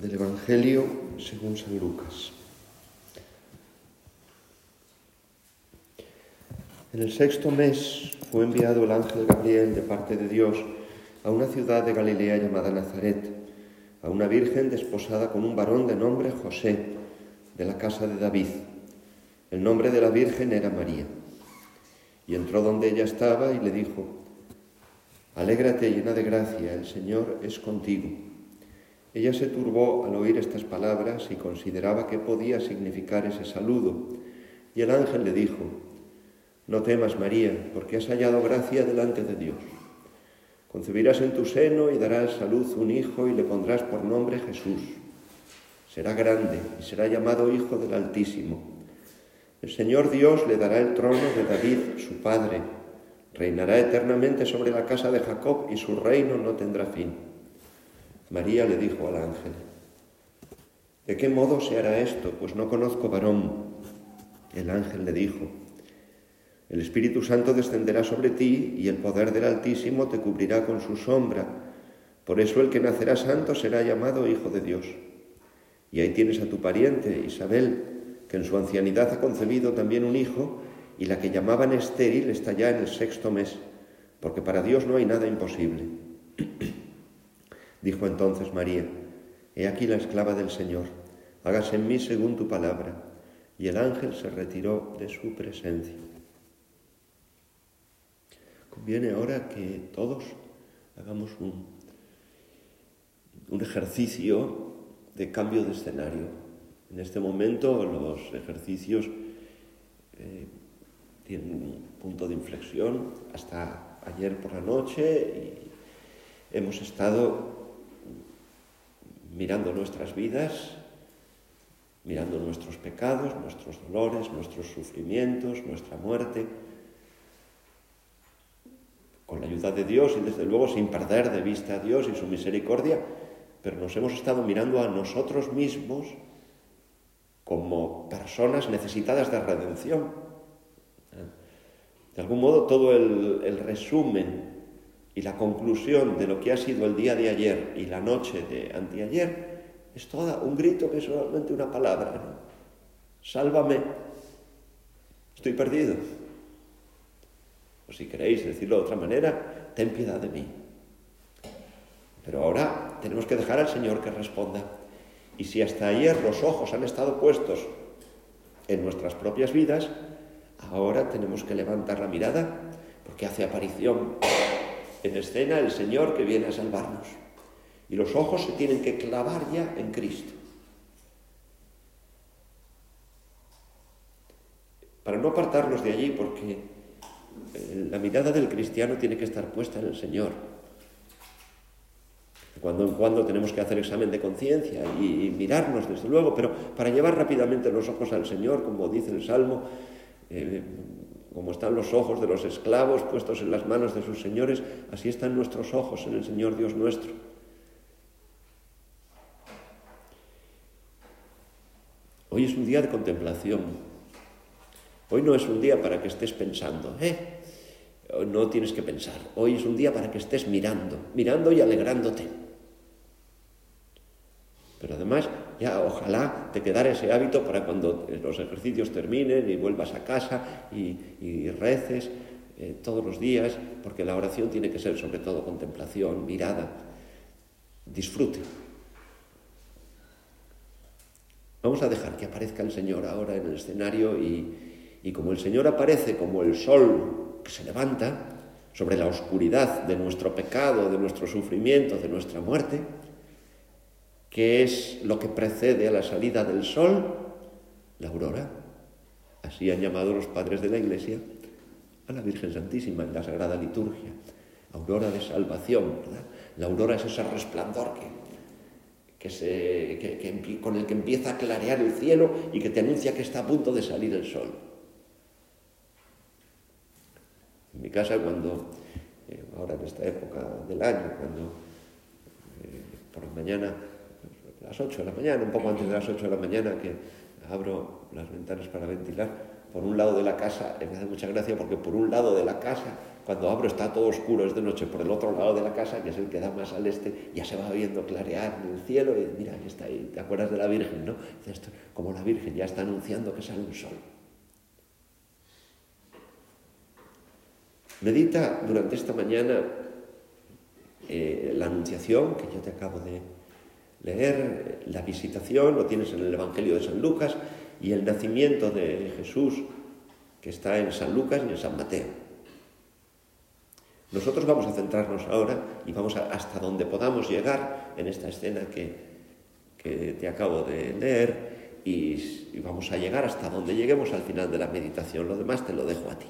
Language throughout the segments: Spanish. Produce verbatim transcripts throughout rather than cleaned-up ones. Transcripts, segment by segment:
Del Evangelio según San Lucas. En el sexto mes fue enviado el ángel Gabriel de parte de Dios a una ciudad de Galilea llamada Nazaret, a una virgen desposada con un varón de nombre José, de la casa de David. El nombre de la virgen era María. Y entró donde ella estaba y le dijo: «Alégrate, llena de gracia, el Señor es contigo». Ella se turbó al oír estas palabras y consideraba qué podía significar ese saludo. Y el ángel le dijo: «No temas, María, porque has hallado gracia delante de Dios. Concebirás en tu seno y darás a luz un hijo y le pondrás por nombre Jesús. Será grande y será llamado Hijo del Altísimo. El Señor Dios le dará el trono de David, su padre. Reinará eternamente sobre la casa de Jacob y su reino no tendrá fin». María le dijo al ángel: «¿De qué modo se hará esto? Pues no conozco varón». El ángel le dijo: «El Espíritu Santo descenderá sobre ti y el poder del Altísimo te cubrirá con su sombra. Por eso el que nacerá santo será llamado Hijo de Dios. Y ahí tienes a tu pariente, Isabel, que en su ancianidad ha concebido también un hijo, y la que llamaban estéril está ya en el sexto mes, porque para Dios no hay nada imposible». Dijo entonces María: «He aquí la esclava del Señor, hágase en mí según tu palabra». Y el ángel se retiró de su presencia. Conviene ahora que todos hagamos un, un ejercicio de cambio de escenario. En este momento los ejercicios eh, tienen un punto de inflexión. Hasta ayer por la noche y hemos estado mirando nuestras vidas, mirando nuestros pecados, nuestros dolores, nuestros sufrimientos, nuestra muerte, con la ayuda de Dios y desde luego sin perder de vista a Dios y su misericordia, pero nos hemos estado mirando a nosotros mismos como personas necesitadas de redención. De algún modo todo el, el resumen y la conclusión de lo que ha sido el día de ayer y la noche de anteayer es toda un grito que es solamente una palabra, ¿no? Sálvame, estoy perdido. O si queréis decirlo de otra manera, ten piedad de mí. Pero ahora tenemos que dejar al Señor que responda. Y si hasta ayer los ojos han estado puestos en nuestras propias vidas, ahora tenemos que levantar la mirada, porque hace aparición en escena el Señor que viene a salvarnos. Y los ojos se tienen que clavar ya en Cristo. Para no apartarnos de allí, porque la mirada del cristiano tiene que estar puesta en el Señor. De cuando en cuando tenemos que hacer examen de conciencia y, y mirarnos, desde luego, pero para llevar rápidamente los ojos al Señor, como dice el Salmo, eh, como están los ojos de los esclavos puestos en las manos de sus señores, así están nuestros ojos en el Señor Dios nuestro. Hoy es un día de contemplación. Hoy no es un día para que estés pensando, ¿eh? No tienes que pensar. Hoy es un día para que estés mirando, mirando y alegrándote. Pero además, ya ojalá te quedara ese hábito para cuando los ejercicios terminen y vuelvas a casa y, y reces eh, todos los días, porque la oración tiene que ser sobre todo contemplación, mirada, disfrute. Vamos a dejar que aparezca el Señor ahora en el escenario y, y como el Señor aparece como el sol que se levanta sobre la oscuridad de nuestro pecado, de nuestro sufrimiento, de nuestra muerte, ¿qué es lo que precede a la salida del sol? La aurora. Así han llamado los padres de la Iglesia a la Virgen Santísima en la Sagrada Liturgia. Aurora de salvación, ¿verdad? La aurora es ese resplandor que, que se, que, que, con el que empieza a clarear el cielo y que te anuncia que está a punto de salir el sol. En mi casa, cuando, eh, ahora en esta época del año, cuando eh, por la mañana, a las ocho de la mañana, un poco antes de las ocho de la mañana, que abro las ventanas para ventilar, por un lado de la casa, me hace mucha gracia porque por un lado de la casa cuando abro está todo oscuro, es de noche, por el otro lado de la casa, que es el que da más al este, ya se va viendo clarear en el cielo y mira, ahí está ahí, ¿te acuerdas de la Virgen, no? Esto, como la Virgen ya está anunciando que sale un sol. Medita durante esta mañana eh, la Anunciación, que yo te acabo de leer, la visitación, lo tienes en el Evangelio de San Lucas, y el nacimiento de Jesús, que está en San Lucas y en San Mateo. Nosotros vamos a centrarnos ahora y vamos a, hasta donde podamos llegar en esta escena que, que te acabo de leer y, y vamos a llegar hasta donde lleguemos al final de la meditación. Lo demás te lo dejo a ti.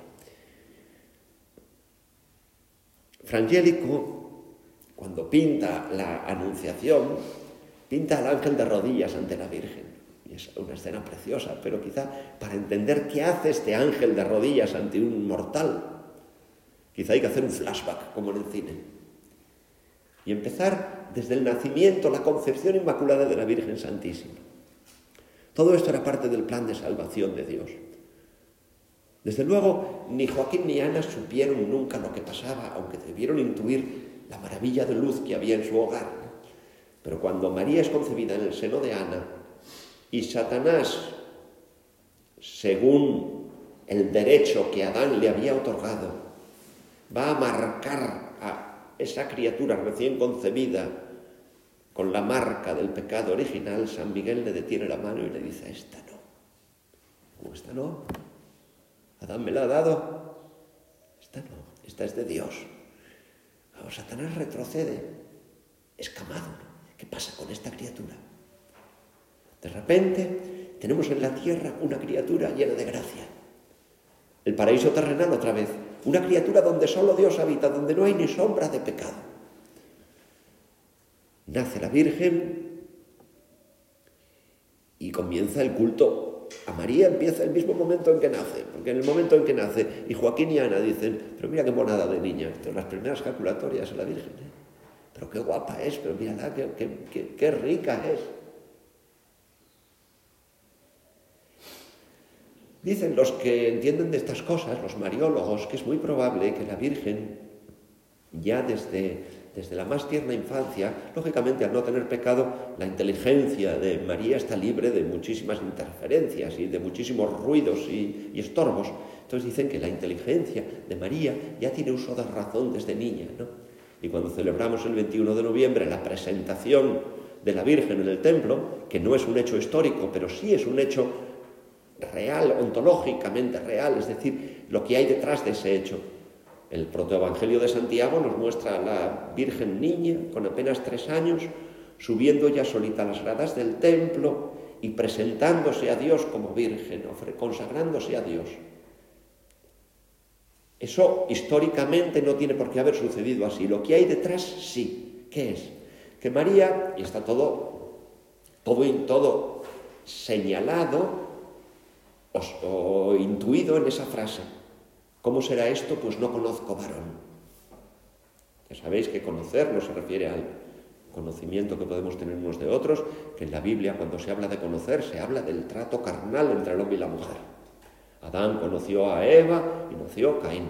Frangélico, cuando pinta la Anunciación, pinta al ángel de rodillas ante la Virgen. Y es una escena preciosa, pero quizá para entender qué hace este ángel de rodillas ante un mortal, quizá hay que hacer un flashback, como en el cine. Y empezar desde el nacimiento, la concepción inmaculada de la Virgen Santísima. Todo esto era parte del plan de salvación de Dios. Desde luego, ni Joaquín ni Ana supieron nunca lo que pasaba, aunque debieron intuir la maravilla de luz que había en su hogar. Pero cuando María es concebida en el seno de Ana, y Satanás, según el derecho que Adán le había otorgado, va a marcar a esa criatura recién concebida con la marca del pecado original, San Miguel le detiene la mano y le dice: esta no. ¿Cómo esta no? Adán me la ha dado. Esta no, esta es de Dios. Ahora Satanás retrocede, escamado. ¿Qué pasa con esta criatura? De repente tenemos en la tierra una criatura llena de gracia. El paraíso terrenal otra vez. Una criatura donde solo Dios habita, donde no hay ni sombra de pecado. Nace la Virgen y comienza el culto a María. Empieza el mismo momento en que nace, porque en el momento en que nace, y Joaquín y Ana dicen: pero mira qué monada de niña, esto, las primeras calculatorias a la Virgen, ¿eh? Pero qué guapa es, pero mírala, qué, qué, qué, qué rica es. Dicen los que entienden de estas cosas, los mariólogos, que es muy probable que la Virgen, ya desde, desde la más tierna infancia, lógicamente al no tener pecado, la inteligencia de María está libre de muchísimas interferencias y de muchísimos ruidos y, y estorbos. Entonces dicen que la inteligencia de María ya tiene uso de razón desde niña, ¿no? Y cuando celebramos el veintiuno de noviembre la presentación de la Virgen en el templo, que no es un hecho histórico, pero sí es un hecho real, ontológicamente real, es decir, lo que hay detrás de ese hecho. El protoevangelio de Santiago nos muestra a la Virgen niña, con apenas tres años, subiendo ya solita a las gradas del templo y presentándose a Dios como Virgen, consagrándose a Dios. Eso históricamente no tiene por qué haber sucedido así. Lo que hay detrás, sí. ¿Qué es? Que María, y está todo, todo, todo señalado o, o intuido en esa frase. ¿Cómo será esto? Pues no conozco varón. Ya sabéis que conocer no se refiere al conocimiento que podemos tener unos de otros, que en la Biblia, cuando se habla de conocer, se habla del trato carnal entre el hombre y la mujer. Adán conoció a Eva y nació Caín.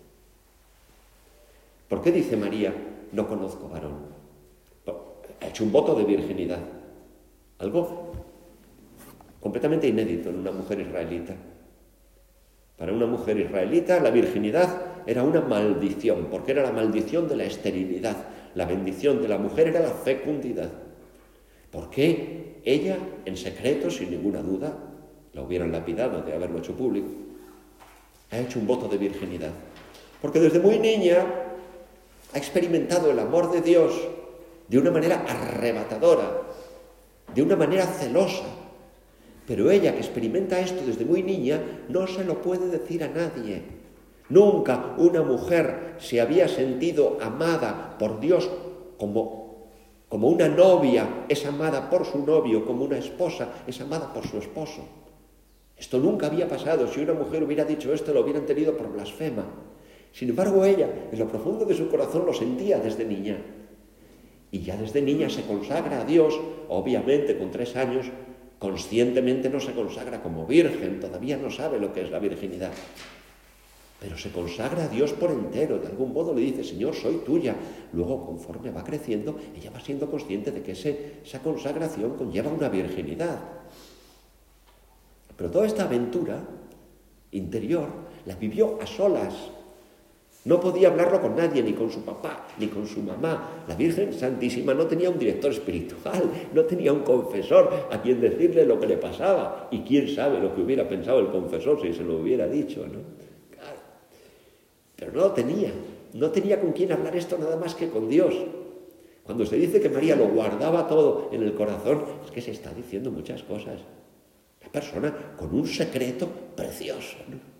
¿Por qué dice María, no conozco varón? Ha hecho un voto de virginidad. Algo completamente inédito en una mujer israelita. Para una mujer israelita la virginidad era una maldición, porque era la maldición de la esterilidad. La bendición de la mujer era la fecundidad. ¿Por qué ella, en secreto, sin ninguna duda, la hubieran lapidado de haberlo hecho público, ha hecho un voto de virginidad? Porque desde muy niña ha experimentado el amor de Dios de una manera arrebatadora, de una manera celosa. Pero ella, que experimenta esto desde muy niña, no se lo puede decir a nadie. Nunca una mujer se había sentido amada por Dios como, como una novia es amada por su novio, como una esposa es amada por su esposo. Esto nunca había pasado. Si una mujer hubiera dicho esto, lo hubieran tenido por blasfema. Sin embargo, ella, en lo profundo de su corazón, lo sentía desde niña. Y ya desde niña se consagra a Dios, obviamente con tres años, conscientemente no se consagra como virgen, todavía no sabe lo que es la virginidad. pero se consagra a Dios por entero. De algún modo le dice, Señor, soy tuya. Luego, conforme va creciendo, ella va siendo consciente de que ese, esa consagración conlleva una virginidad. Pero toda esta aventura interior la vivió a solas. No podía hablarlo con nadie, ni con su papá, ni con su mamá. La Virgen Santísima no tenía un director espiritual, no tenía un confesor a quien decirle lo que le pasaba. Y quién sabe lo que hubiera pensado el confesor si se lo hubiera dicho, ¿no? Claro. Pero no lo tenía. No tenía con quién hablar esto nada más que con Dios. Cuando se dice que María lo guardaba todo en el corazón, es que se está diciendo muchas cosas. Una persona con un secreto precioso, ¿no?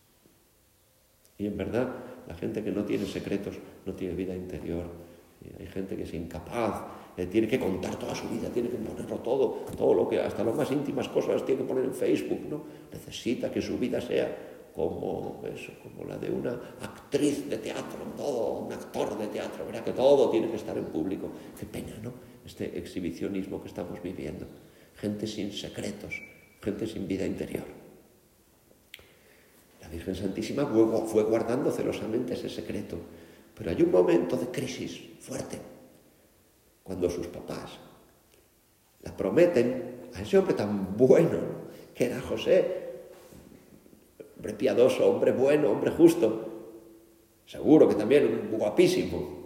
Y en verdad, la gente que no tiene secretos no tiene vida interior. Y hay gente que es incapaz, eh, tiene que contar toda su vida, tiene que ponerlo todo, todo lo que, hasta las más íntimas cosas, tiene que poner en Facebook, ¿no? Necesita que su vida sea como eso, como la de una actriz de teatro, todo, un actor de teatro, ¿verdad? Que todo tiene que estar en público. Qué pena, ¿no? Este exhibicionismo que estamos viviendo. Gente sin secretos, gente sin vida interior. La Virgen Santísima fue guardando celosamente ese secreto, pero hay un momento de crisis fuerte, cuando sus papás la prometen a ese hombre tan bueno que era José, hombre piadoso, hombre bueno, hombre justo, seguro que también guapísimo,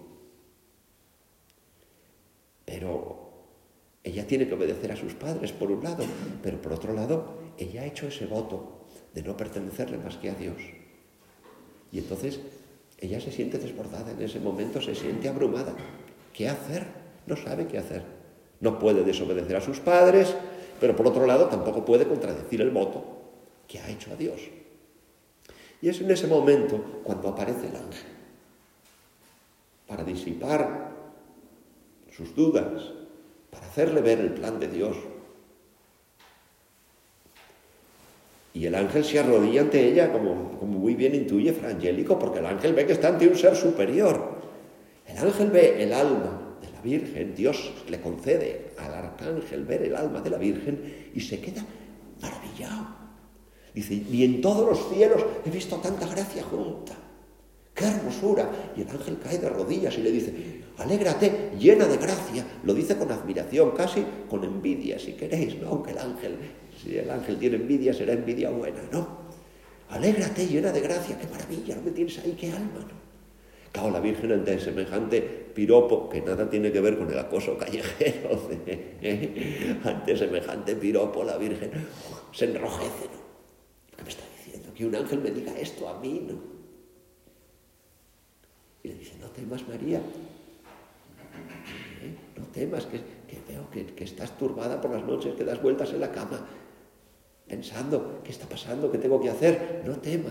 pero ella tiene que obedecer a sus padres por un lado, pero por otro lado ella ha hecho ese voto de no pertenecerle más que a Dios. Y entonces ella se siente desbordada en ese momento, se siente abrumada. ¿Qué hacer? No sabe qué hacer. No puede desobedecer a sus padres, pero por otro lado tampoco puede contradecir el voto que ha hecho a Dios. Y es en ese momento cuando aparece el ángel, para disipar sus dudas, para hacerle ver el plan de Dios. Y el ángel se arrodilla ante ella, como, como muy bien intuye Fra Angelico, porque el ángel ve que está ante un ser superior. El ángel ve el alma de la Virgen, Dios le concede al arcángel ver el alma de la Virgen y se queda maravillado. Dice, ni en todos los cielos he visto tanta gracia junta. ¡Qué hermosura! Y el ángel cae de rodillas y le dice, alégrate, llena de gracia. Lo dice con admiración, casi con envidia, si queréis, ¿no? Aunque el ángel... Si el ángel tiene envidia, será envidia buena, ¿no? Alégrate, llena de gracia, qué maravilla, lo que tienes ahí, qué alma, ¿no? Claro, la Virgen ante semejante piropo, que nada tiene que ver con el acoso callejero, ¿eh? Ante semejante piropo la Virgen oh, se enrojece, ¿no? ¿Qué me está diciendo? Que un ángel me diga esto a mí, ¿no? Y le dice, no temas, María, ¿eh? No temas, que, que veo que, que estás turbada por las noches, que das vueltas en la cama, pensando, ¿qué está pasando? ¿Qué tengo que hacer? No temas.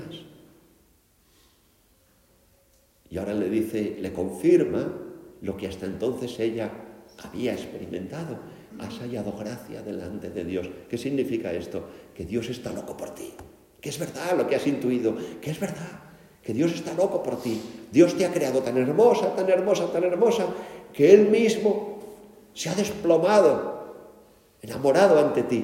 Y ahora le dice, le confirma lo que hasta entonces ella había experimentado. Has hallado gracia delante de Dios. ¿Qué significa esto? Que Dios está loco por ti. Que es verdad lo que has intuido. Que es verdad. Que Dios está loco por ti. Dios te ha creado tan hermosa, tan hermosa, tan hermosa, que Él mismo se ha desplomado, enamorado ante ti.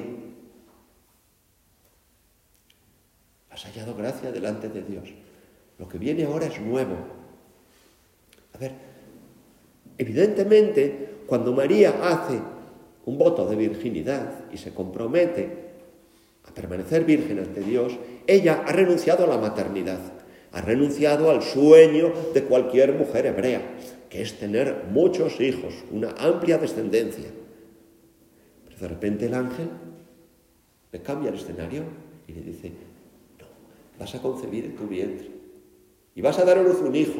Has hallado gracia delante de Dios. Lo que viene ahora es nuevo. A ver, evidentemente, cuando María hace un voto de virginidad y se compromete a permanecer virgen ante Dios, ella ha renunciado a la maternidad, ha renunciado al sueño de cualquier mujer hebrea, que es tener muchos hijos, una amplia descendencia. Pero de repente el ángel le cambia el escenario y le dice, no, vas a concebir en tu vientre y vas a dar a luz un hijo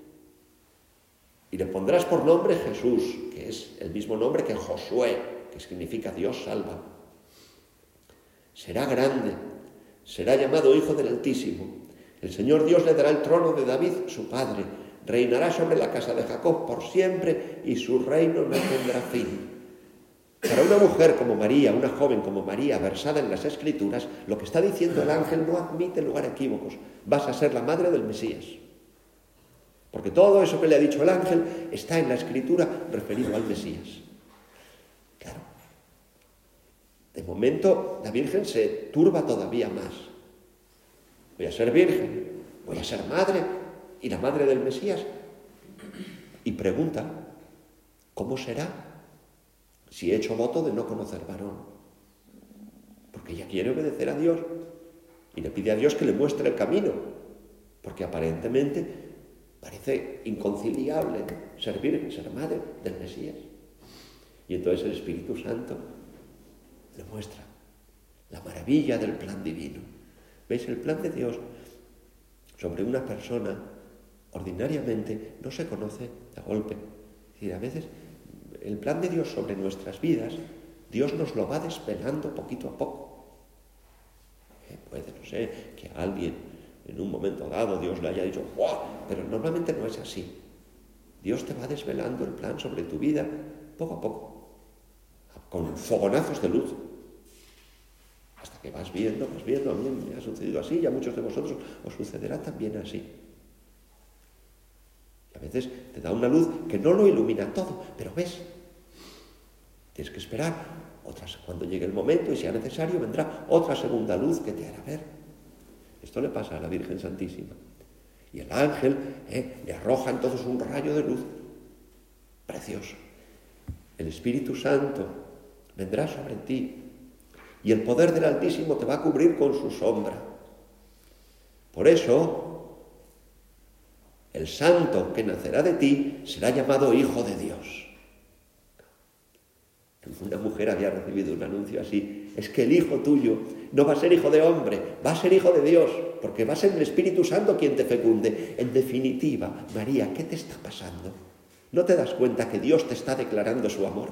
y le pondrás por nombre Jesús, que es el mismo nombre que Josué, que significa Dios salva. Será grande, será llamado Hijo del Altísimo. El Señor Dios le dará el trono de David, su padre. Reinará sobre la casa de Jacob por siempre y su reino no tendrá fin. Para una mujer como María, una joven como María, versada en las Escrituras, lo que está diciendo el ángel no admite lugar a equívocos. Vas a ser la madre del Mesías. Porque todo eso que le ha dicho el ángel está en la Escritura referido al Mesías. Claro. De momento, la Virgen se turba todavía más. Voy a ser virgen, voy a ser madre y la madre del Mesías. Y pregunta, ¿cómo será si he hecho voto de no conocer varón? Porque ella quiere obedecer a Dios y le pide a Dios que le muestre el camino, porque aparentemente parece inconciliable ser virgen, ser madre del Mesías. Y entonces el Espíritu Santo le muestra la maravilla del plan divino. ¿Veis? El plan de Dios sobre una persona ordinariamente no se conoce de golpe. Es decir, a veces el plan de Dios sobre nuestras vidas, Dios nos lo va desvelando poquito a poco. Eh, puede, no sé, que a alguien en un momento dado Dios le haya dicho ¡wow! Pero normalmente no es así. Dios te va desvelando el plan sobre tu vida poco a poco, con fogonazos de luz, hasta que vas viendo, vas viendo, a mí me ha sucedido así y a muchos de vosotros os sucederá también así. Y a veces te da una luz que no lo ilumina todo, pero ves, tienes que esperar otras, cuando llegue el momento y sea necesario vendrá otra segunda luz que te hará ver. Esto le pasa a la Virgen Santísima. Y el ángel eh, le arroja entonces un rayo de luz precioso. El Espíritu Santo vendrá sobre ti y el poder del Altísimo te va a cubrir con su sombra. Por eso, el santo que nacerá de ti será llamado Hijo de Dios. Una mujer había recibido un anuncio así: es que el hijo tuyo no va a ser hijo de hombre, va a ser hijo de Dios, porque va a ser el Espíritu Santo quien te fecunde. En definitiva, María, ¿qué te está pasando? ¿No te das cuenta que Dios te está declarando su amor?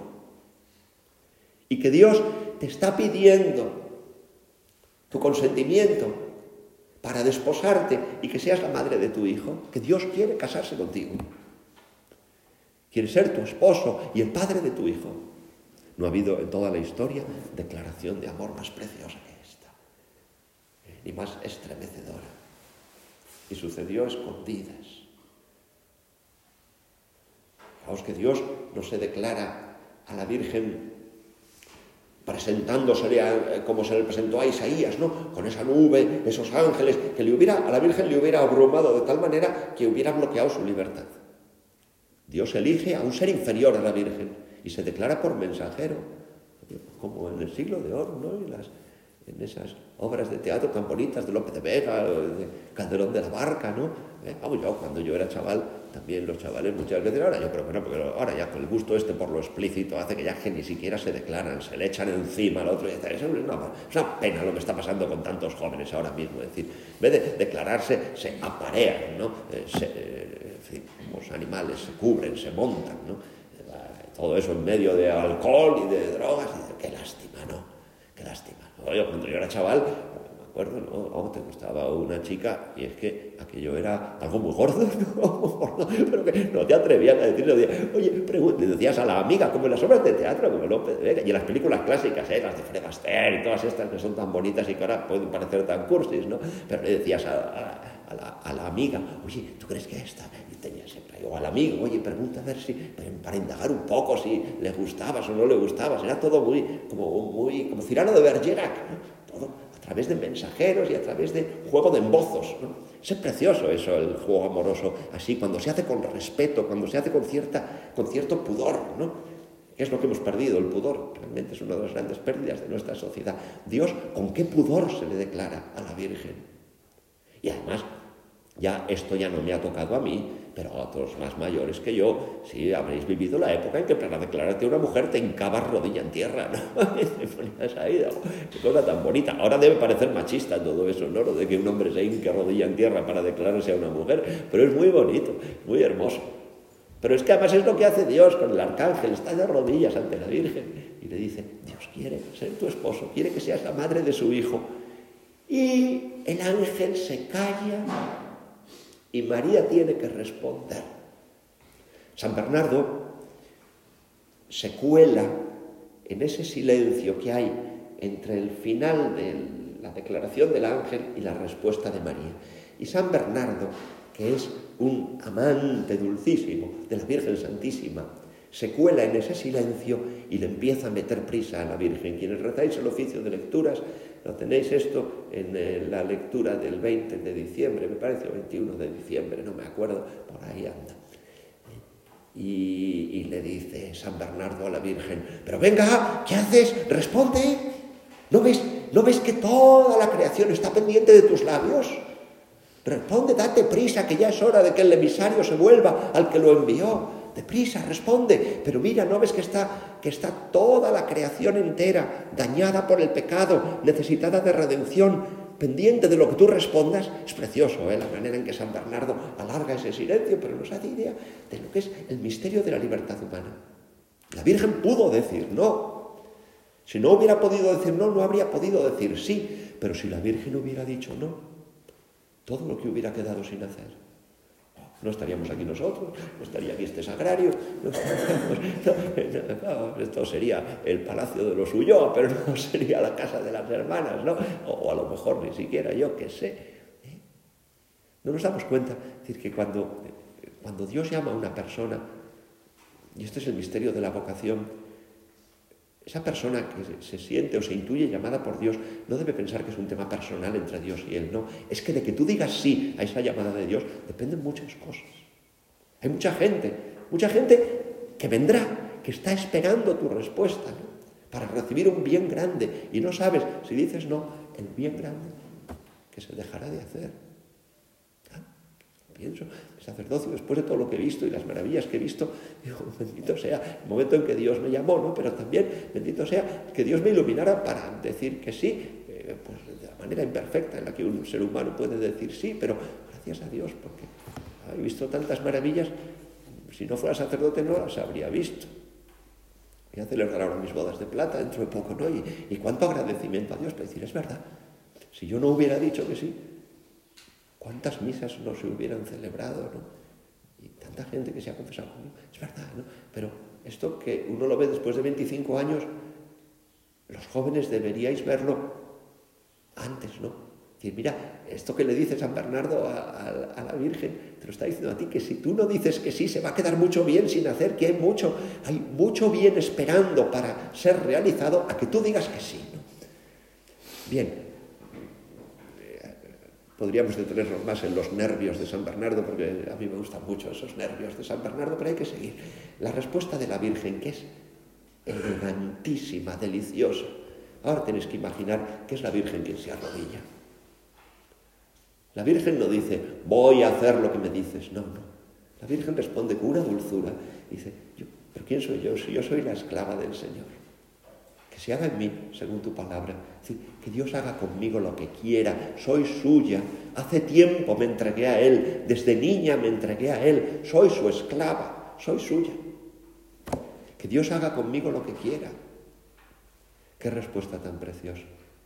Y que Dios te está pidiendo tu consentimiento para desposarte y que seas la madre de tu hijo, que Dios quiere casarse contigo. Quiere ser tu esposo y el padre de tu hijo. No ha habido en toda la historia declaración de amor más preciosa que esta, ni más estremecedora. Y sucedió a escondidas. Fijaos que Dios no se declara a la Virgen presentándosele a, como se le presentó a Isaías, ¿no? Con esa nube, esos ángeles, que le hubiera, a la Virgen le hubiera abrumado de tal manera que hubiera bloqueado su libertad. Dios elige a un ser inferior a la Virgen y se declara por mensajero, como en el siglo de oro, ¿no? En, las, en esas obras de teatro tan bonitas de Lope de Vega, de Calderón de la Barca, ¿no? Eh, vamos, yo cuando yo era chaval, también los chavales muchas veces, ahora yo creo que no, porque ahora ya con el gusto este por lo explícito hace que ya que ni siquiera se declaran, se le echan encima al otro y dice, es una, es una pena lo que está pasando con tantos jóvenes ahora mismo, es decir, en vez de declararse, se aparean, ¿no? Eh, se, eh, en fin, como los animales se cubren, se montan, ¿no? Todo eso en medio de alcohol y de drogas. Y qué lástima, ¿no? Qué lástima. Oye, cuando yo era chaval, me acuerdo, ¿no? Oh, te gustaba una chica y es que aquello era algo muy gordo, ¿no? Pero que no te atrevías a decirle, oye, le decías a la amiga, como en las obras de teatro, como Lope de Vega, y en las películas clásicas, ¿eh? Las de Fred Astaire y todas estas que son tan bonitas y que ahora pueden parecer tan cursis, ¿no? Pero le decías a, a A la, a la amiga, oye, ¿tú crees que esta? Y tenía siempre, o al amigo, oye, pregunta a ver si, para indagar un poco si le gustabas o no le gustabas. Era todo muy, como, muy, como Cyrano de Bergerac, ¿no? Todo a través de mensajeros y a través de juego de embozos, ¿no? Es precioso eso, el juego amoroso, así, cuando se hace con respeto, cuando se hace con, cierta, con cierto pudor, ¿no? ¿Qué es lo que hemos perdido? El pudor. Realmente es una de las grandes pérdidas de nuestra sociedad. Dios, ¿con qué pudor se le declara a la Virgen? Y además, ya esto ya no me ha tocado a mí, pero a otros más mayores que yo, sí habréis vivido la época en que para declararte a una mujer te hincabas rodilla en tierra, ¿no? Te ponías ahí, ¿no? Qué cosa tan bonita. Ahora debe parecer machista todo eso, ¿no? Lo de que un hombre se hinque rodilla en tierra para declararse a una mujer, pero es muy bonito, muy hermoso. Pero es que además es lo que hace Dios con el arcángel, está de rodillas ante la Virgen y le dice, Dios quiere ser tu esposo, quiere que seas la madre de su hijo. Y el ángel se calla y María tiene que responder. San Bernardo se cuela en ese silencio que hay entre el final de la declaración del ángel y la respuesta de María. Y San Bernardo, que es un amante dulcísimo de la Virgen Santísima, se cuela en ese silencio y le empieza a meter prisa a la Virgen. Quienes rezáis el oficio de lecturas, Lo tenéis esto en eh, la lectura del veinte de diciembre, me parece, o veintiuno de diciembre, no me acuerdo, por ahí anda. Y, y le dice San Bernardo a la Virgen, pero venga, ¿qué haces? Responde. ¿No ves, ¿No ves que toda la creación está pendiente de tus labios? Responde, date prisa, que ya es hora de que el emisario se vuelva al que lo envió. Deprisa, responde. Pero mira, ¿no ves que está, que está toda la creación entera dañada por el pecado, necesitada de redención, pendiente de lo que tú respondas? Es precioso, ¿eh? La manera en que San Bernardo alarga ese silencio, pero nos hace idea de lo que es el misterio de la libertad humana. La Virgen pudo decir no. Si no hubiera podido decir no, no habría podido decir sí. Pero si la Virgen hubiera dicho no, todo lo que hubiera quedado sin hacer. No estaríamos aquí nosotros, no estaría aquí este sagrario, no estaríamos, no, no, esto sería el palacio de los Ulloa, pero no sería la casa de las hermanas, ¿no? O, o a lo mejor ni siquiera yo, qué sé. ¿eh? No nos damos cuenta, es decir, que cuando, cuando Dios llama a una persona, y este es el misterio de la vocación, esa persona que se siente o se intuye llamada por Dios no debe pensar que es un tema personal entre Dios y él, no. Es que de que tú digas sí a esa llamada de Dios dependen muchas cosas. Hay mucha gente, mucha gente que vendrá, que está esperando tu respuesta, ¿no? Para recibir un bien grande y no sabes, si dices no, el bien grande que se dejará de hacer. Pienso, el sacerdocio, después de todo lo que he visto y las maravillas que he visto, digo, bendito sea el momento en que Dios me llamó, ¿no? Pero también, bendito sea que Dios me iluminara para decir que sí, eh, pues de la manera imperfecta en la que un ser humano puede decir sí, pero gracias a Dios, porque he visto tantas maravillas, si no fuera sacerdote no las habría visto. Voy a celebrar ahora mis bodas de plata dentro de poco, ¿no? Y, y cuánto agradecimiento a Dios para decir, es verdad, si yo no hubiera dicho que sí, ¿cuántas misas no se hubieran celebrado, ¿no? Y tanta gente que se ha confesado conmigo. Es verdad, ¿no? Pero esto que uno lo ve después de veinticinco años, los jóvenes deberíais verlo antes, ¿no? Es decir, mira, esto que le dice San Bernardo a, a, a la Virgen, te lo está diciendo a ti, que si tú no dices que sí, se va a quedar mucho bien sin hacer, que hay mucho, hay mucho bien esperando para ser realizado, a que tú digas que sí, ¿no? Bien. Podríamos detenernos más en los nervios de San Bernardo, porque a mí me gustan mucho esos nervios de San Bernardo, pero hay que seguir. La respuesta de la Virgen, que es elegantísima, deliciosa. Ahora tenéis que imaginar que es la Virgen quien se arrodilla. La Virgen no dice, voy a hacer lo que me dices. No, no. La Virgen responde con una dulzura. Dice, yo, ¿pero quién soy yo? Si yo soy la esclava del Señor. Que se haga en mí, según tu palabra. Es decir, que Dios haga conmigo lo que quiera. Soy suya. Hace tiempo me entregué a Él. Desde niña me entregué a Él. Soy su esclava. Soy suya. Que Dios haga conmigo lo que quiera. Qué respuesta tan preciosa.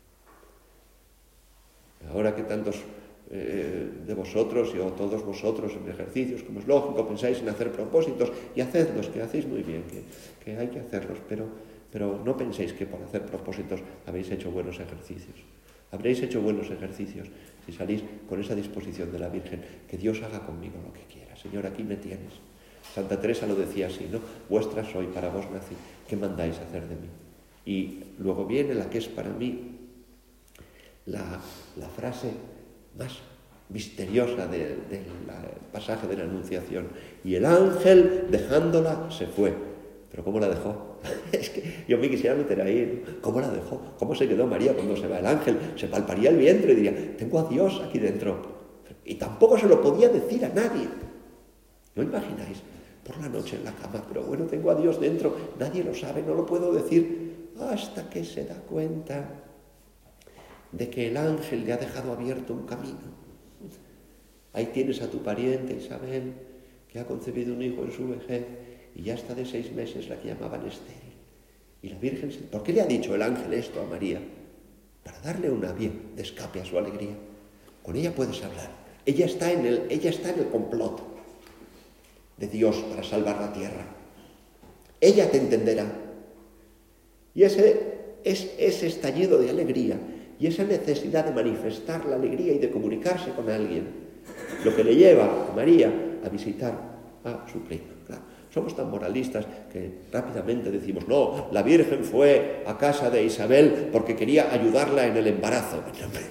Ahora que tantos eh, de vosotros y o todos vosotros en ejercicios, como es lógico, pensáis en hacer propósitos, y hacedlos, que hacéis muy bien, que, que hay que hacerlos, pero... Pero no penséis que por hacer propósitos habéis hecho buenos ejercicios. Habréis hecho buenos ejercicios si salís con esa disposición de la Virgen, que Dios haga conmigo lo que quiera. Señor, aquí me tienes. Santa Teresa lo decía así, ¿no? Vuestra soy, para vos nací. ¿Qué mandáis hacer de mí? Y luego viene la que es para mí la, la frase más misteriosa del de pasaje de la Anunciación. Y el ángel, dejándola, se fue. ¿Pero cómo la dejó? Es que yo me quisiera meter ahí. ¿Cómo la dejó? ¿Cómo se quedó María cuando se va el ángel? Se palparía el vientre y diría, tengo a Dios aquí dentro. Y tampoco se lo podía decir a nadie. ¿No imagináis? Por la noche en la cama, pero bueno, tengo a Dios dentro. Nadie lo sabe, no lo puedo decir. Hasta que se da cuenta de que el ángel le ha dejado abierto un camino. Ahí tienes a tu pariente Isabel, que ha concebido un hijo en su vejez. Y ya está de seis meses la que llamaban estéril. Y la Virgen, ¿por qué le ha dicho el ángel esto a María? Para darle una vía de escape a su alegría. Con ella puedes hablar. Ella está en el, ella está en el complot de Dios para salvar la tierra. Ella te entenderá. Y ese, es, ese estallido de alegría y esa necesidad de manifestar la alegría y de comunicarse con alguien, lo que le lleva a María a visitar a su prima. Claro. Somos tan moralistas que rápidamente decimos, no, la Virgen fue a casa de Isabel porque quería ayudarla en el embarazo.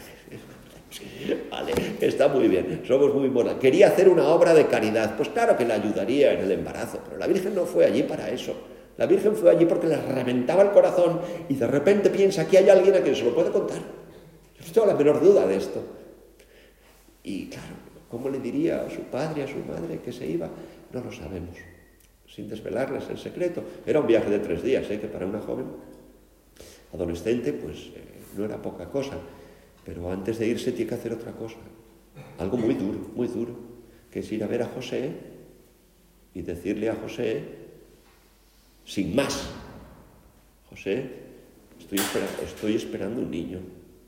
Vale, está muy bien, somos muy morales. Quería hacer una obra de caridad, pues claro que la ayudaría en el embarazo, pero la Virgen no fue allí para eso. La Virgen fue allí porque le reventaba el corazón y de repente piensa que hay alguien a quien se lo puede contar. Yo no tengo la menor duda de esto. Y claro, ¿cómo le diría a su padre, a su madre que se iba? No lo sabemos, sin desvelarles el secreto. Era un viaje de tres días, ¿eh? Que para una joven adolescente pues eh, no era poca cosa. Pero antes de irse tiene que hacer otra cosa, algo muy duro, muy duro, que es ir a ver a José y decirle a José, sin más, José, estoy, espera, estoy esperando un niño.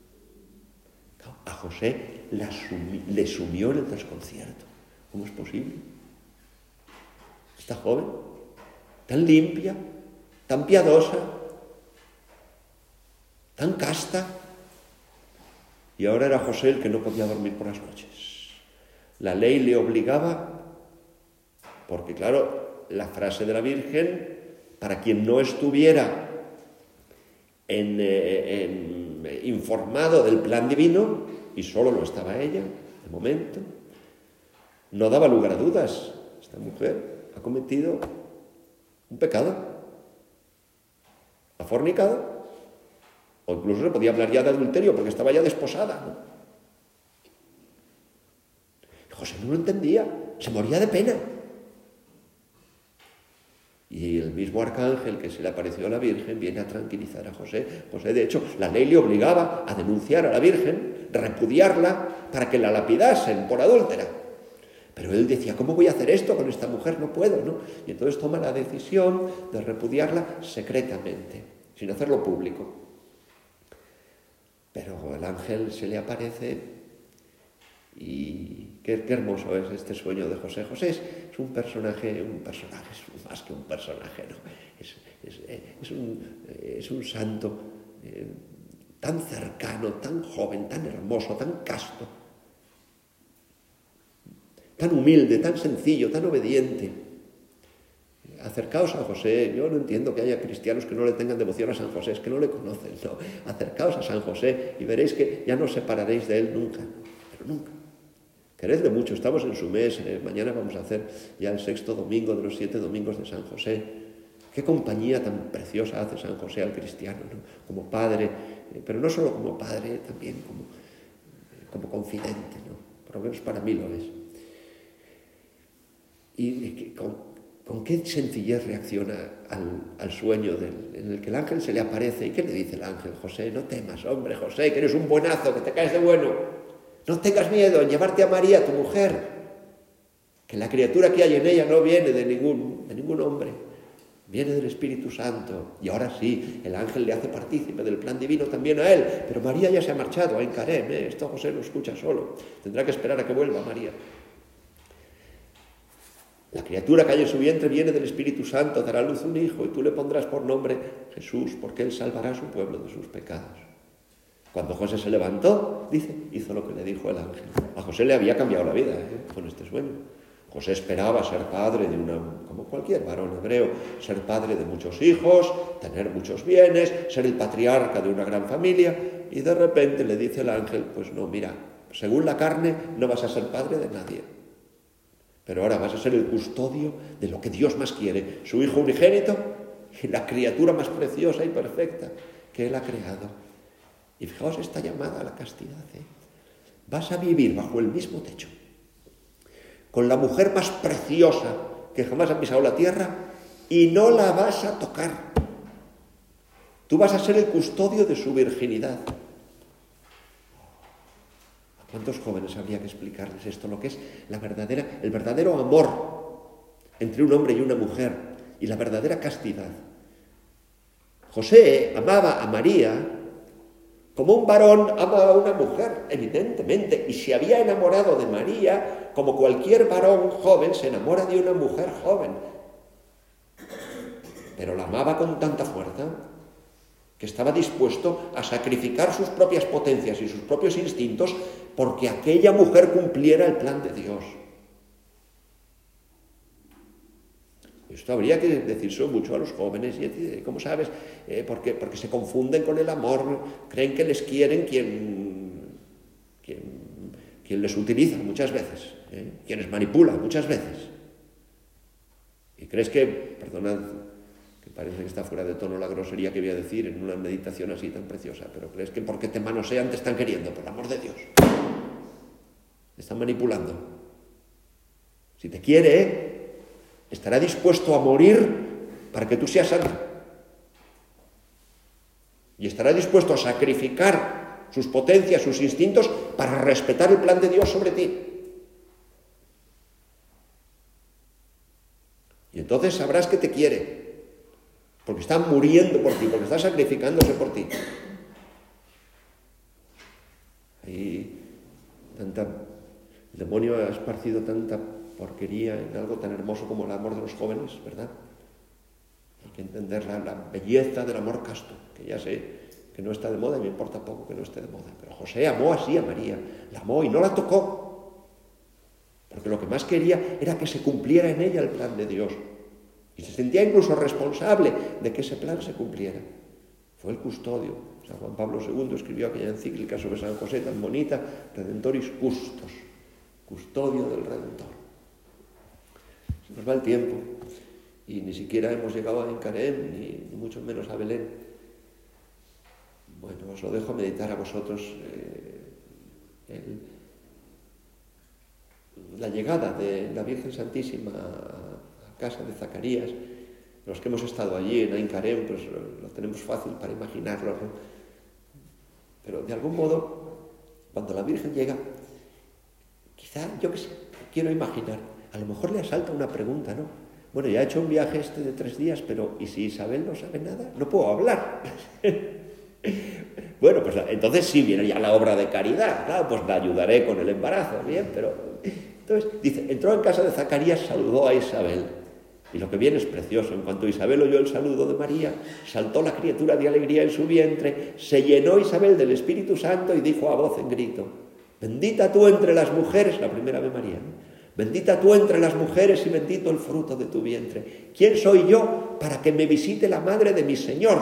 A José la sumi, le sumió en el desconcierto. ¿Cómo es posible? Esta joven, tan limpia, tan piadosa, tan casta, y ahora era José el que no podía dormir por las noches. La ley le obligaba, porque claro, la frase de la Virgen, para quien no estuviera en, eh, en, informado del plan divino, y solo lo estaba ella, de momento, no daba lugar a dudas. Esta mujer ha cometido un pecado, ha fornicado, o incluso se podía hablar ya de adulterio porque estaba ya desposada, ¿no? José no lo entendía, se moría de pena. Y el mismo arcángel que se le apareció a la Virgen viene a tranquilizar a José. José, de hecho, la ley le obligaba a denunciar a la Virgen, repudiarla, para que la lapidasen por adúltera. Pero él decía, ¿cómo voy a hacer esto con esta mujer? No puedo, ¿no? Y entonces toma la decisión de repudiarla secretamente, sin hacerlo público. Pero el ángel se le aparece y qué, qué hermoso es este sueño de José. José es, es un personaje, un personaje, es más que un personaje, ¿no? Es, es, es, un, es un santo eh, tan cercano, tan joven, tan hermoso, tan casto, tan humilde, tan sencillo, tan obediente. Acercaos a José. Yo no entiendo que haya cristianos que no le tengan devoción a San José, es que no le conocen, no. Acercaos a San José y veréis que ya no os separaréis de él nunca, pero nunca. Queredle mucho, estamos en su mes, eh, mañana vamos a hacer ya el sexto domingo de los siete domingos de San José. Qué compañía tan preciosa hace San José al cristiano, ¿no? Como padre, eh, pero no solo como padre, también como, eh, como confidente, ¿no? Por lo menos para mí lo es. Y, y con, ¿Con qué sencillez reacciona al, al sueño del, en el que el ángel se le aparece? ¿Y qué le dice el ángel? José, no temas, hombre, José, que eres un buenazo, que te caes de bueno. No tengas miedo en llevarte a María, tu mujer, que la criatura que hay en ella no viene de ningún, de ningún hombre, viene del Espíritu Santo. Y ahora sí, el ángel le hace partícipe del plan divino también a él, pero María ya se ha marchado a Encarem, ¿eh? Esto José lo escucha solo, tendrá que esperar a que vuelva María. La criatura que hay en su vientre viene del Espíritu Santo, dará a luz un hijo y tú le pondrás por nombre Jesús, porque él salvará a su pueblo de sus pecados. Cuando José se levantó, dice, hizo lo que le dijo el ángel. A José le había cambiado la vida, ¿eh? Con este sueño. José esperaba ser padre de una, como cualquier varón hebreo, ser padre de muchos hijos, tener muchos bienes, ser el patriarca de una gran familia, y de repente le dice el ángel, pues no, mira, según la carne no vas a ser padre de nadie. Pero ahora vas a ser el custodio de lo que Dios más quiere, su Hijo unigénito y la criatura más preciosa y perfecta que Él ha creado. Y fijaos esta llamada a la castidad, ¿eh? Vas a vivir bajo el mismo techo, con la mujer más preciosa que jamás ha pisado la tierra, y no la vas a tocar. Tú vas a ser el custodio de su virginidad. ¿Cuántos jóvenes habría que explicarles esto? Lo que es la verdadera, el verdadero amor entre un hombre y una mujer y la verdadera castidad. José amaba a María como un varón ama a una mujer, evidentemente, y se había enamorado de María como cualquier varón joven se enamora de una mujer joven. Pero la amaba con tanta fuerza que estaba dispuesto a sacrificar sus propias potencias y sus propios instintos porque aquella mujer cumpliera el plan de Dios. Esto habría que decirlo mucho a los jóvenes. Y, ¿cómo sabes? Eh, porque, porque se confunden con el amor, creen que les quieren quien, quien, quien les utiliza muchas veces, ¿eh? Quien les manipula muchas veces. Y crees que, perdonad, que parece que está fuera de tono la grosería que voy a decir en una meditación así tan preciosa, pero crees que porque te manosean te están queriendo, por el amor de Dios. Te están manipulando. Si te quiere, estará dispuesto a morir para que tú seas santo. Y estará dispuesto a sacrificar sus potencias, sus instintos, para respetar el plan de Dios sobre ti. Y entonces sabrás que te quiere, porque está muriendo por ti, porque está sacrificándose por ti. Hay tanta... El demonio ha esparcido tanta porquería en algo tan hermoso como el amor de los jóvenes, ¿verdad? Hay que entender la, la belleza del amor casto, que ya sé que no está de moda y me importa poco que no esté de moda. Pero José amó así a María, la amó y no la tocó, porque lo que más quería era que se cumpliera en ella el plan de Dios. Y se sentía incluso responsable de que ese plan se cumpliera. Fue el custodio. San Juan Pablo segundo escribió aquella encíclica sobre San José tan bonita, Redentoris Custos, custodio del Redentor. Se nos va el tiempo y ni siquiera hemos llegado a Encarem, ni, ni mucho menos a Belén. Bueno, os lo dejo meditar a vosotros. Eh, el, la llegada de la Virgen Santísima a casa de Zacarías. Los que hemos estado allí en Ain Karem, pues lo tenemos fácil para imaginarlo, ¿no? Pero de algún modo, cuando la Virgen llega, quizá, yo qué sé, quiero imaginar, a lo mejor le asalta una pregunta, ¿no? Bueno, ya he hecho un viaje este de tres días, pero ¿y si Isabel no sabe nada? No puedo hablar. Bueno, pues entonces sí viene ya la obra de caridad, claro, pues la ayudaré con el embarazo, bien, pero... Entonces, dice, entró en casa de Zacarías, saludó a Isabel. Y lo que viene es precioso. En cuanto Isabel oyó el saludo de María, saltó la criatura de alegría en su vientre, se llenó Isabel del Espíritu Santo y dijo a voz en grito, bendita tú entre las mujeres, la primera de María, ¿no? Bendita tú entre las mujeres y bendito el fruto de tu vientre. ¿Quién soy yo para que me visite la madre de mi Señor?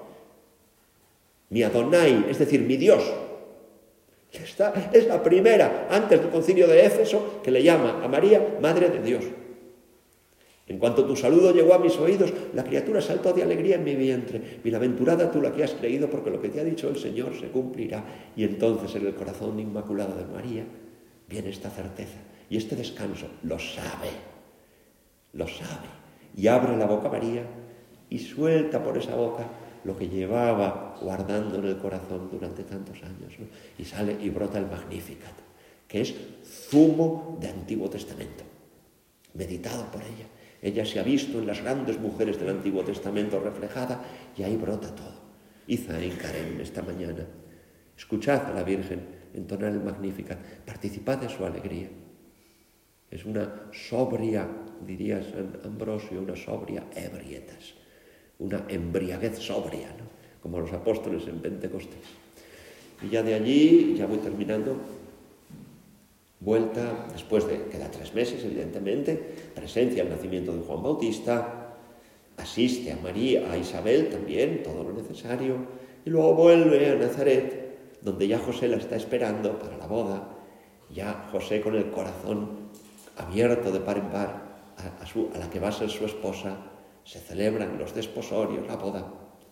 Mi Adonai, es decir, mi Dios. Esta es la primera, antes del concilio de Éfeso, que le llama a María Madre de Dios. En cuanto tu saludo llegó a mis oídos, la criatura saltó de alegría en mi vientre. Bienaventurada tú la que has creído, porque lo que te ha dicho el Señor se cumplirá. Y entonces en el corazón inmaculado de María viene esta certeza y este descanso. Lo sabe, lo sabe. Y abre la boca María y suelta por esa boca lo que llevaba guardando en el corazón durante tantos años, ¿no? Y sale y brota el Magnificat, que es zumo de Antiguo Testamento, meditado por ella. Ella se ha visto en las grandes mujeres del Antiguo Testamento reflejada y ahí brota todo. Iza en Carem esta mañana. Escuchad a la Virgen entonar el Magnificat, participad de su alegría. Es una sobria, diría San Ambrosio, una sobria ebrietas, una embriaguez sobria, ¿no? Como los apóstoles en Pentecostés. Y ya de allí, ya voy terminando, vuelta, después de, queda tres meses, evidentemente, presencia el nacimiento de Juan Bautista, asiste a María, a Isabel también, todo lo necesario, y luego vuelve a Nazaret, donde ya José la está esperando para la boda, ya José con el corazón abierto de par en par a, a, su, a la que va a ser su esposa, se celebran los desposorios, la boda,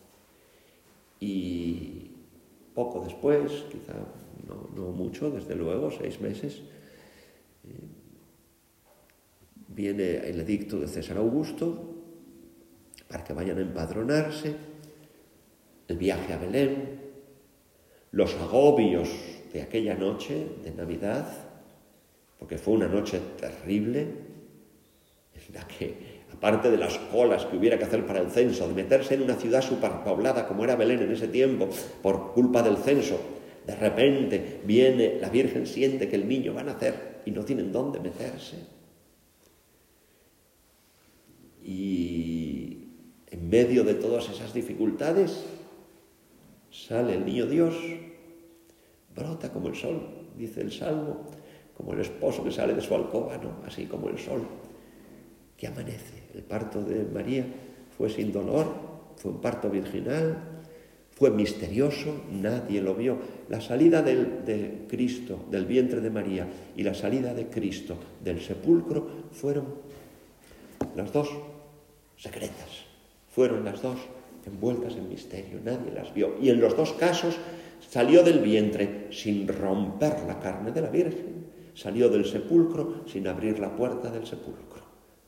y poco después, quizá no, no mucho, desde luego, seis meses, eh, viene el edicto de César Augusto para que vayan a empadronarse, el viaje a Belén, los agobios de aquella noche de Navidad, porque fue una noche terrible, en la que, aparte de las colas que hubiera que hacer para el censo, de meterse en una ciudad superpoblada como era Belén en ese tiempo, por culpa del censo, de repente viene, la Virgen siente que el niño va a nacer y no tienen dónde meterse. Y en medio de todas esas dificultades, sale el niño Dios, brota como el sol, dice el Salmo, como el esposo que sale de su alcoba, ¿no? Así como el sol, que amanece. El parto de María fue sin dolor, fue un parto virginal, fue misterioso, nadie lo vio. La salida del, de Cristo del vientre de María y la salida de Cristo del sepulcro fueron las dos secretas, fueron las dos envueltas en misterio, nadie las vio. Y en los dos casos salió del vientre sin romper la carne de la Virgen, salió del sepulcro sin abrir la puerta del sepulcro.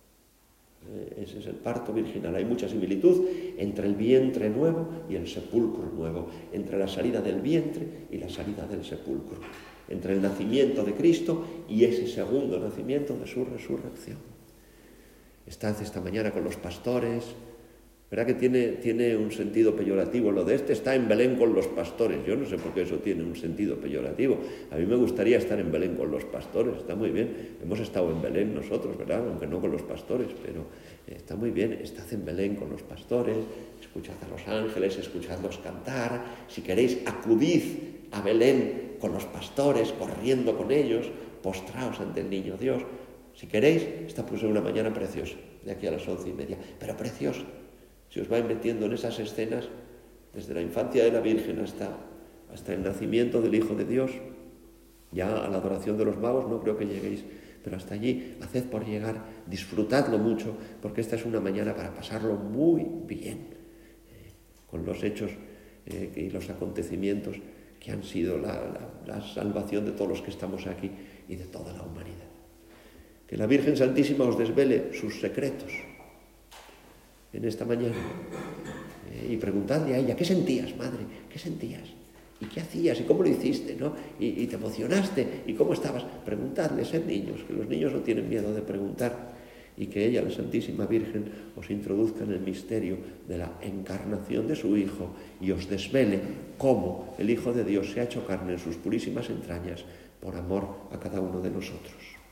Ese es el parto virginal. Hay mucha similitud entre el vientre nuevo y el sepulcro nuevo, entre la salida del vientre y la salida del sepulcro, entre el nacimiento de Cristo y ese segundo nacimiento de su resurrección. Estad esta mañana con los pastores. ¿Verdad que tiene, tiene un sentido peyorativo? Lo de este está en Belén con los pastores. Yo no sé por qué eso tiene un sentido peyorativo. A mí me gustaría estar en Belén con los pastores. Está muy bien. Hemos estado en Belén nosotros, ¿verdad? Aunque no con los pastores, pero está muy bien. Estad en Belén con los pastores, escuchad a los ángeles, escuchadlos cantar. Si queréis, acudid a Belén con los pastores, corriendo con ellos, postraos ante el niño Dios. Si queréis, esta puede ser una mañana preciosa, de aquí a las once y media, pero preciosa. Si os vais metiendo en esas escenas, desde la infancia de la Virgen hasta, hasta el nacimiento del Hijo de Dios, ya a la adoración de los magos no creo que lleguéis, pero hasta allí, haced por llegar, disfrutadlo mucho, porque esta es una mañana para pasarlo muy bien, eh, con los hechos eh, y los acontecimientos que han sido la, la, la salvación de todos los que estamos aquí y de toda la humanidad. Que la Virgen Santísima os desvele sus secretos en esta mañana, eh, y preguntadle a ella, ¿qué sentías, madre? ¿Qué sentías? ¿Y qué hacías? ¿Y cómo lo hiciste? ¿No? ¿Y, y te emocionaste? ¿Y cómo estabas? Preguntadle, sed niños, que los niños no tienen miedo de preguntar, y que ella, la Santísima Virgen, os introduzca en el misterio de la encarnación de su Hijo y os desvele cómo el Hijo de Dios se ha hecho carne en sus purísimas entrañas por amor a cada uno de nosotros.